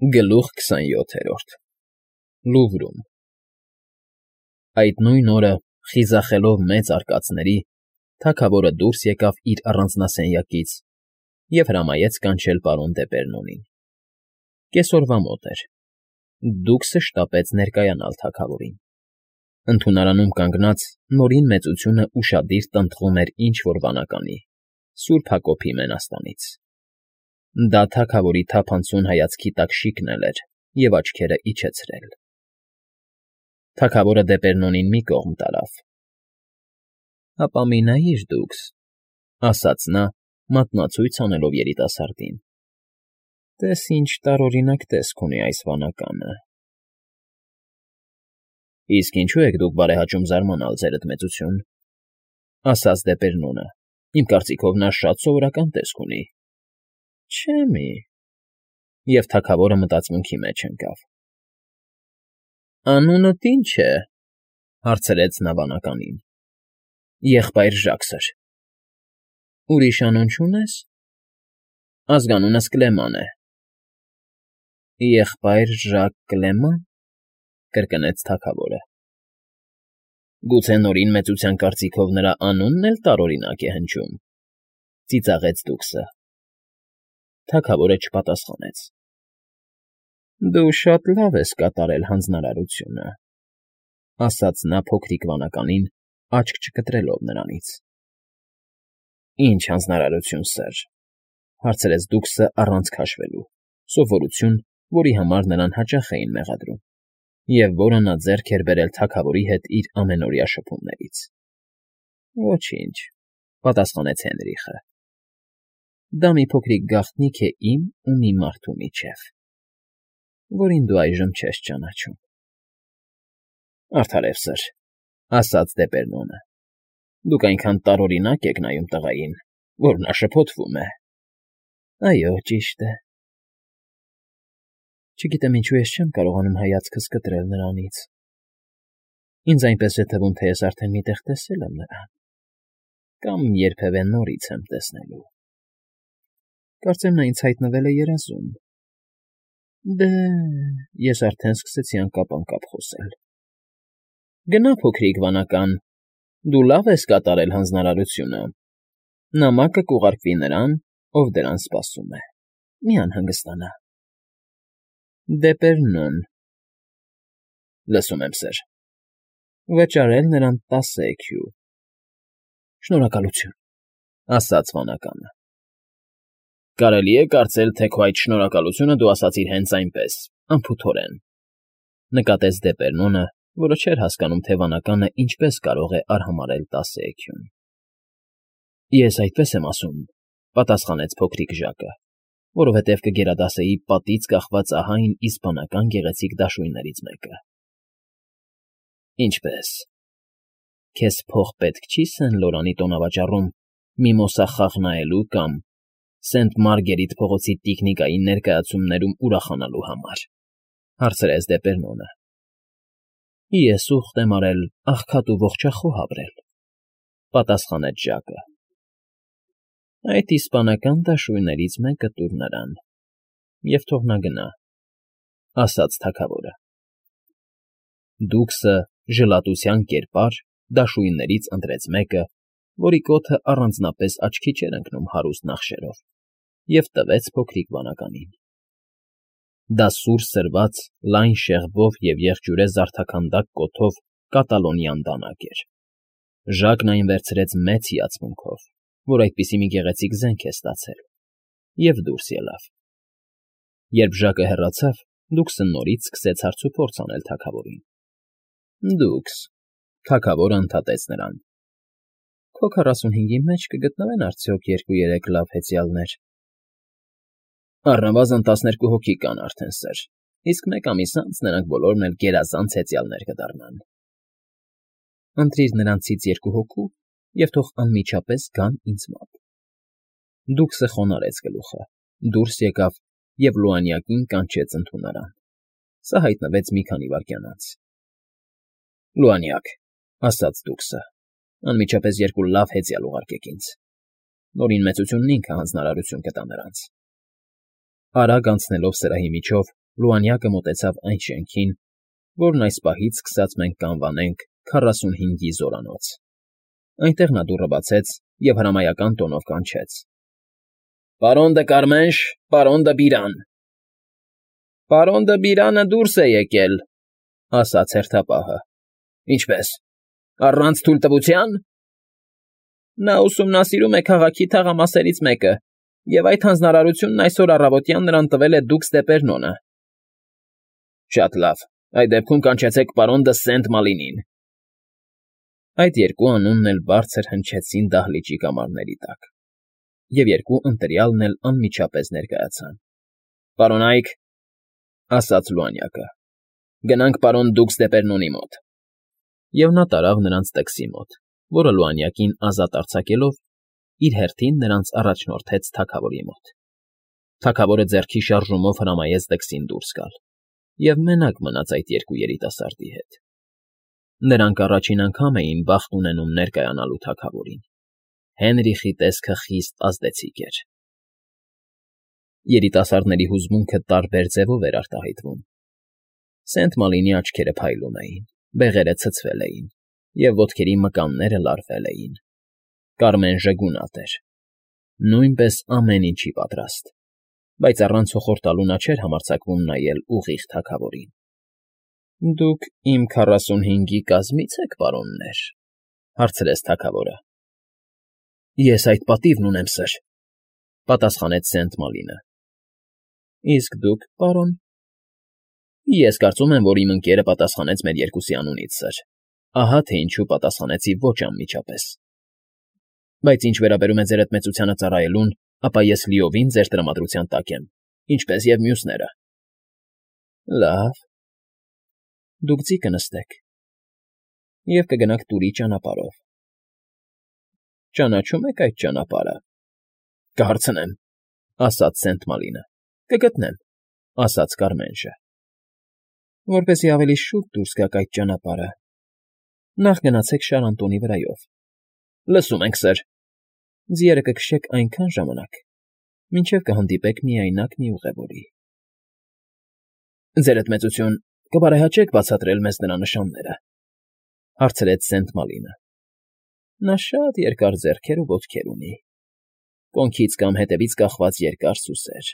Գլուխ 27 Լուվրում Այդ նույն օրը, խիզախելով մեծ արկածների, թագավորը դուրս եկավ իր առանձնասենյակից և հրամայեց կանչել պարոն Դեպերնոնին։ Կեսօրվա մոտ էր։ Դուքսը շտապեց ներկայանալ թագավորին։ Ընդունարանում կանգնած Նորին մեծությունը ուշադիր տնտղում էր ինչ-որ վանականի, Սուրբ Հակոբի մենաստանից։ Դա թագավորի թափանցուն հայացքի տակ շիկնել էր և աչքերը իջեցրել։ Թագավորը Դեպերնոնին մի կողմ տարավ։ «Հապա մի նայիր, Դուքս,֊ ասաց նա, մատնացույց անելով երիտասարդին,֊ տես ինչ տարօրինակ տեսք ունի այս վանականը»։ «Իսկ ինչու եք դուք բարեհաճում զարմանալ, ձերդ մեծություն,֊ ասաց Դեպերնոնը,֊ իմ կարծիքով նա շատ սովորական տեսք ունի»։ «Չէ՞ մի…» և թագավորը մտածմունքի մեջ ընկավ։ «Անունդ ի՞նչ է,֊ հարցրեց նա վանականին։ «Եղբայր Ժաքսը»։ «Ուրիշ անուն չունե՞ս»։ «Ազգանունս Կլեման է»։ «Եղբայր Ժակ Կլեման,֊ կրկնեց թագավորը։ «Գուցե Նորին մեծության կարծիքով նրա անունն էլ տարօրինակ է հնչում,֊ ծիծաղեց Դուքսը։ Թագավորը չպատասխանեց։ «Դու շատ լավ ես կատարել հանձնարարությունը,֊ ասաց նա փոքրիկ վանականին, աչք չկտրելով նրանից։ «Ի՞նչ հանձնարարություն, սըր,֊ հարցրեց Դուքսը առանց քաշվելու, սովորություն, որի համար նրան հաճախ էին մեղադրում, և որը նա ձեռք էր բերել թագավորի հետ իր ամենօրյա շփումներից։ «Ոչինչ,֊ պատասխանեց Հենրիխը։ Դա մի փոքրիկ գաղտնիք է իմ ու մի մարդու միջև, որին դու այժմ չես ճանաչում»։ «Արդարև, սըր,֊ ասաց Դեպերնոնը։ Դուք այնքան տարօրինակ եք նայում տղային, որ նա շփոթվում է»։ «Այո, ճիշտ է։ Չգիտեմ ինչու ես չեմ կարողանում հայացքս կտրել նրանից։ Ինձ այնպես է թվում, թե ես արդեն մի տեղ տեսել եմ նրան, կամ երբևէ նորից եմ տեսնելու։ Կարծեմ նա ինձ հայտնվել է երազում։ Դե, ես արդեն սկսեցի անկապ խոսել։ Գնա, փոքրիկ վանական, դու լավ ես կատարել հանձնարարությունը։ Նամակը կուղարկվի նրան, ով դրան սպասում է։ Մի անհանգստանա։ Դեպերնոն։ Լսում եմ, սըր։ Վճարել նրան 10 էքյու։ Շնորհակալություն,֊ ասաց վանականը։ Կարելի է կարծել, թե քո այդ շնորհակալությունը դու ասացիր հենց այնպես, անփութորեն,֊ նկատեց Դեպերնոնը, որը չէր հասկանում, թե վանականը ինչպես կարող է արհամարհել 10 էքյուն։ Ես այդպես եմ ասում,֊ պատասխանեց փոքրիկ Ժակը, որովհետև կգերադասեի պատից կախված ահա այն իսպանական գեղեցիկ դաշույններից մեկը։ Ինչպե՞ս։ Քեզ փող պետք չի Սեն Լորանի տոնավաճառում միմոսա խաղ նայելու կամ Սենտ Մարգերիտ փողոցի տիկնիկայի ներկայացումներում ուրախանալու համար,֊ հարցրեց Դեպերնոնը։ Ես ուխտ եմ արել աղքատ ու ողջախոհ ապրել,֊ պատասխանեց Ժակը։ Այդ իսպանական դաշույններից մեկը տուր նրան, և թող նա գնա,֊ ասաց թագավորը։ Դուքսը ժլատության կերպար դաշույններից ընտրեց մեկը, որի կոթը առանձնապես աչքի չէր ընկնում հարուստ նախշերով, և տվեց փոքրիկ վանականին։ Դա սուր սրված, լայն շեղբով և եղջյուրե զարդաքանդակ կոթով կատալոնյան դանակ էր։ Ժակն այն վերցրեց մեծ հիացմունքով, որ այդպիսի մի գեղեցիկ զենք է ստացել, և դուրս ելավ։ Երբ Ժակը հեռացավ, Դուքսը նորից սկսեց հարցուփորձ անել թագավորին։ Դուքս,֊ թագավորը ընդհատեց նրան,֊ քո 45-ի մեջ կգտնվեն արդյոք 2-3 լավ հեծյալներ։ Առնվազն 12 հոգի կան արդեն, սըր, իսկ մեկ ամիս անց նրանք բոլորն էլ գերազանց հեծյալներ կդառնան։ Ընտրիր նրանցից 2 հոգու և թող անմիջապես գան ինձ մոտ։ Դուքսը խոնարհեց գլուխը, դուրս եկավ և լուանյակին կանչեց ընդունարան։ Սա հայտնվեց մի քանի վայրկյան անց։ Լուանյակ,֊ ասաց Դուքսը,֊ անմիջապես 2 լավ հեծյալ ուղարկեք ինձ։ Նորին մեծությունն ինքը հանձնարարություն կտա նրանց։ Արագ անցնելով սրահի միջով Լուանյակը մոտեցավ այն շենքին, որն այս պահից սկսած մենք կանվանենք 45-ի զորանոց։ Այնտեղ նա դուռը բացեց և հրամայական տոնով կանչեց. «Պարոն դը Կարմենշ, պարոն դը Բիրան»։ «Պարոն դը Բիրանը դուրս է եկել», ասաց հերթապահը։ «Ինչպե՞ս, առանց թույլտվության»։ «Նա ուսումնասիրում է քաղաքի թաղամասերից մեկը, և այդ հանձնարարությունն այսօր առավոտյան նրան տվել է դուկս դե Պերնոնը»։ «Շատ լավ, այդ դեպքում կանչեցեք պարոն դը Սենտ Մալինին»։ Այդ երկու անունն էլ բարձր հնչեցին դահլիճի կամարների տակ, և երկու ընտրյալն էլ անմիջապես ներկայացան։ «Պարոն Այք», ասաց Լուանյակը, «գնանք պարոն դուկս դե Պերնոնի մոտ»։ Եվ նա տարավ նրանց տքսի մոտ, որը Լուանյակին ազատ արձակելով, իր հերթին նրանց առաջնորդեց թագավորի մոտ։ Թագավորը ձեռքի շարժումով հրամայեց տքսին դուրս գալ և մենակ մնաց այդ երկու երիտասարդի հետ։ Նրանք առաջին անգամ էին բախտ ունենում ներկայանալու թագավորին։ Հենրիխի տեսքը խիստ ազդեցիկ էր։ Երիտասարդների հուզմունքը տարբեր ձևով էր արտահայտվում։ Սենտ Մալինի աչքերը փայլում էին, բեղերը ցցվել էին, և ոտքերի մկանները լարվել էին։ Կարմենժը գունատ էր, նույնպես ամեն ինչի պատրաստ, բայց առանց հոխորտալու նա չէր համարձակվում նայել ուղիղ թագավորին։ «Դուք իմ 45-ի կազմի՞ց եք, պարոններ», հարցրեց թագավորը։ «Ես այդ պատիվն ունեմ, սըր», պատասխանեց Սենտ Մալինը։ «Իսկ դուք, պարոն»։ «Ես կարծում եմ, որ իմ ընկերը պատասխանեց մեր երկուսի անունից, սըր, ահա թե ինչու պատասխանեցի ոչ անմիջապես։ Բայց ինչ վերաբերում է ձեր հետ մեծությանը ծառայելուն, ապա ես լիովին ձեր տրամադրության տակ եմ, ինչպես և մյուսները»։ «Լավ, դուք ձի կնստեք և կգնաք Տուրի ճանապարհով։ Ճանաչո՞ւմ եք այդ ճանապարհը»։ «Կհարցնեմ», ասաց Սենտ Մալինը։ «Կգտնեմ», ասաց Կարմենժը։ «Որպեսզի ավելի շուտ դուրս գաք այդ ճանապարհը, նախ գնացեք Շար Անտոնի վրայով»։ «Լսում ենք, սըր»։ «Ձիերը կքշեք այնքան ժամանակ, մինչև կհանդիպեք միայնակ մի ուղևորի»։ «Ձերդ մեծություն, կբարեհաճեք բացատրել մեզ նրա նշանները», հարցրեց Սենտ Մալինը։ «Նա շատ երկար ձեռքեր ու ոտքեր ունի, կոնքից կամ հետևից կախված երկար սուսեր»։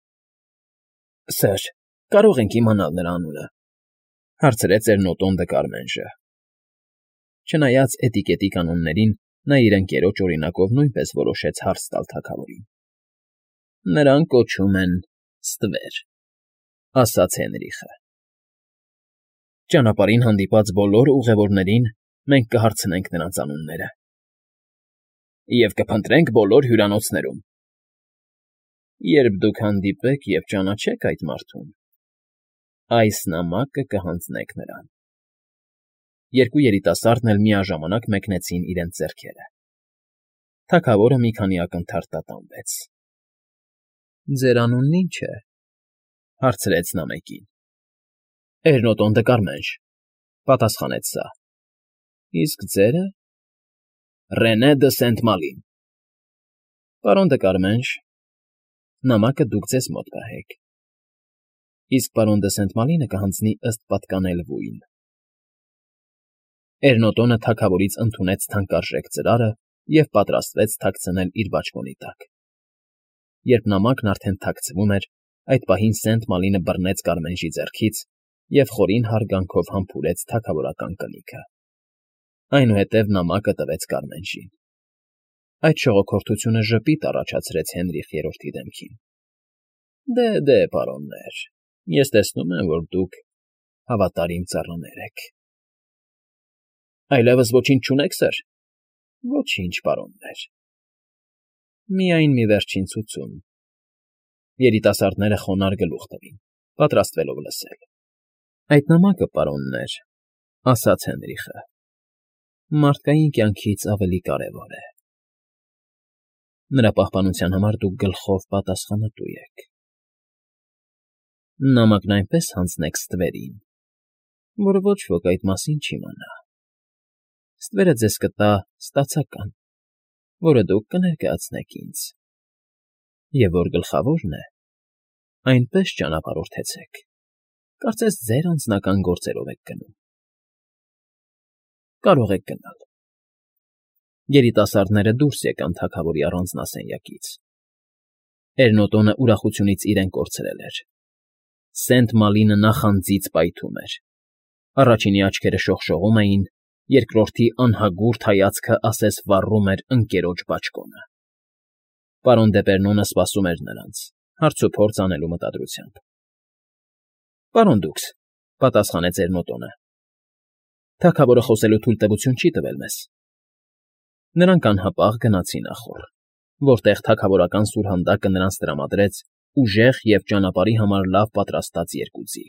«Սըր, կարո՞ղ ենք իմանալ նրա անունը», հարցրեց Էրնոտոն դը Կարմենժը։ Չնայած էտիկետի կանոններին, նա իր ընկերոջ օրինակով նույնպես որոշեց հարց տալ թագավորին։ «Նրան կոչում են Ստվեր», ասաց Հենրիխը։ «Ճանապարհին հանդիպած բոլոր ուղևորներին մենք կհարցնենք նրանց անունները»։ «Եվ կփնտրենք բոլոր հյուրանոցներում»։ «Երբ դուք հանդիպեք և ճանաչեք այդ մարդուն, այս նամակը կհանձնեք նրան»։ Երկու երիտասարդն էլ միաժամանակ մեկնեցին իրենց ձեռքերը։ Թագավորը մի քանի ակնթարթ տատանվեց։ «Ձեր անունն ի՞նչ է», հարցրեց նա մեկին։ «Էրնոտոն դը Կարմենժ», պատասխանեց սա։ «Իսկ ձերը»։ «Ռենե դը Սենտ Մալին»։ «Պարոն դը Կարմենժ, նամակը դուք ձեզ մոտ պահեք, իսկ պարոն դը Սենտ Մալինը կհանձնի ըստ պատկանելվույն»։ Էրնոտոնը թագավորից ընդունեց թանկարժեք ծրարը և պատրաստվեց թաքցնել իր բաճկոնի տակ։ Երբ նամակն արդեն թաքցվում էր, այդ պահին Սենտ Մալինը բռնեց Կարմենժի ձեռքից և խորին հարգանքով համբուրեց թագավորական կնիքը։ Այնուհետև նամակը տվեց Կարմենժին։ Այդ շողոքորթությունը ժպիտ առաջացրեց Հենրիխ III-ի դեմքին։ Դե, պարոններ, ես տեսնում եմ, որ դուք հավատարիմ ծառաներ եք։ Այլևս ոչինչ չունե՞ք, սըր։ Ոչինչ, պարոններ։ Միայն մի վերջին ցուցում։ Երիտասարդները խոնարհ գլուխ տվին, պատրաստվելով լսել։ Այդ նամակը, պարոններ, ասաց Հենրիխը, մարդկային կյանքից ավելի կարևոր է։ Նրա պահպանության համար դուք գլխով պատասխանատու եք։ Նամակն այնպես հանձնեք Ստվերին, որ ոչ ոք այդ մասին չիմանա։ Ստվերը ձեզ կտա ստացական, որը դուք կներկայացնեք ինձ։ Եվ որ գլխավորն է, այնպես ճանապարհորդեցեք, Կարծես ձեր անձնական գործերով եք գնում։ Կարող եք գնալ։ Երիտասարդները դուրս եկան թագավորի առանձնասենյակից։ Էրնոտոնը ուրախությունից իրեն կորցրել էր։ Սենտ Մալինը նախանձից պայթում էր։ Առաջինի աչքերը շողշողում էին, երկրորդի անհագուրդ հայացքը ասես վառում էր ընկերոջ բաճկոնը։ Պարոն Դեպերնոնը սպասում էր նրանց, հարցուփորձ անելու մտադրությամբ։ Պարոն Դուքս, պատասխանեց Էրնոտոնը։ Թագավորը խոսելու թույլտվություն չի տվել մեզ։ Նրանք անհապաղ գնացին ախոռ, որտեղ թագավորական սուրհանդակը նրանց տրամադրեց ուժեղ և ճանապարհի համար լավ պատրաստած երկու ձի։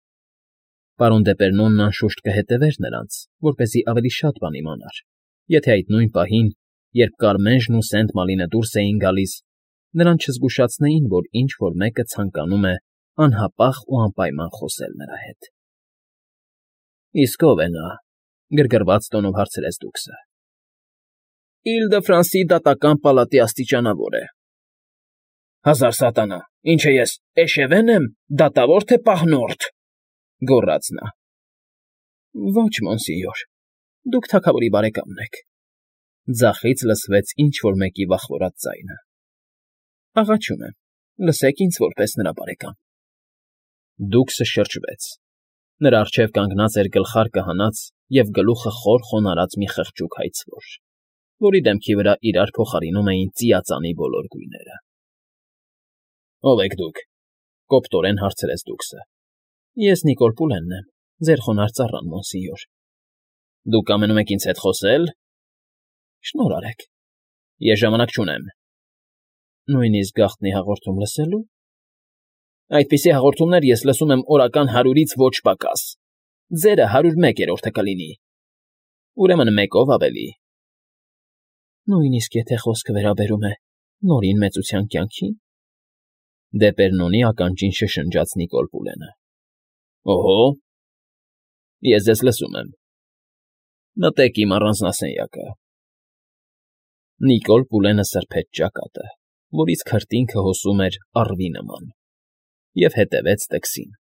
Պարոն Դեպերնոնն անշուշտ կհետևեր նրանց, որպեսզի ավելի շատ բան իմանար, եթե այդ նույն պահին, երբ Կարմենժն ու Սենտ Մալինը դուրս էին գալիս, նրան չզգուշացնեին, որ ինչ֊որ մեկը ցանկանում է անհապաղ ու անպայման խոսել նրա հետ։ Իսկ ո՞վ է նա,֊ գրգռված տոնով հարցրեց Դուքսը։ Իլ֊դը֊Ֆրանսի դատական պալատի աստիճանավոր է։ Հազար սատանա, ինչ է ես, Էշևեն եմ, դատավոր թե պահնորդ,֊ գոռաց նա։ Ոչ, մոնսինյոր, դուք թագավորի բարեկամն եք,֊ ձախից լսվեց ինչ֊որ մեկի վախվորած ձայնը։ Աղաչում եմ, լսեք ինձ որպես նրա բարեկամ։ Դուքսը շրջվեց։ Նրա առջև կանգնած էր գլխարկը հանած և գլուխը խոր խոնարհած մի խղճուկ հայցվոր, որի դեմքի վրա իրար փոխարինում էին ծիածանի բոլոր գույները։ Ո՞վ եք դուք,֊ կոպտորեն հարցրեց Դուքսը։ Ես Նիկոլ Պուլենն եմ, ձեր խոնարհ ծառան, մոնսինյոր։ Դուք կամենում եք ինձ հետ խոսել։ Շնորհ արեք։ Ես ժամանակ չունեմ։ Նույնիսկ գաղտնի հաղորդում լսելու։ Այդպիսի հաղորդումներ ես լսում եմ օրական 100-ից ոչ պակաս։ Ձերը 101-րդը կլինի։ Ուրեմն մեկով ավելի։ Նույնիսկ եթե խոսքը վերաբերում է Նորին մեծության կյանքին։ Դեպերնոնի ականջին շշնջաց Նիկոլ Պուլենը։ Օհո։ Ես ձեզ լսում եմ։ Մտեք իմ առանձնասենյակը։ Նիկոլ Պուլենը սրբեց ճակատը, որից քրտինքը հոսում էր առվի նման, և հետևեց տքսին։